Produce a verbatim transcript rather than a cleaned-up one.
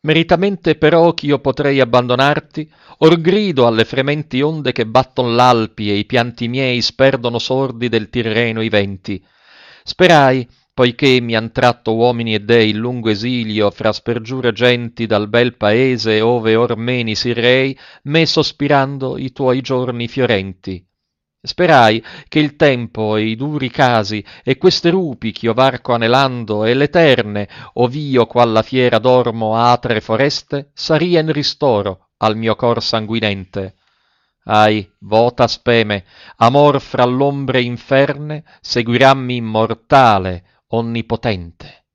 Meritamente però ch'io potrei abbandonarti, or grido alle frementi onde che batton l'Alpi e i pianti miei sperdono sordi del Tirreno i venti. Sperai, poiché mi han tratto uomini e dei il lungo esilio fra spergiure genti dal bel paese ove ormeni si rei, me sospirando i tuoi giorni fiorenti. Sperai che il tempo e i duri casi e queste rupi ch'io varco anelando e l'eterne, ov'io qualla fiera dormo atre foreste, sarien ristoro al mio cor sanguinente. Ahi, vota speme, amor fra l'ombre inferne, seguirammi immortale, onnipotente.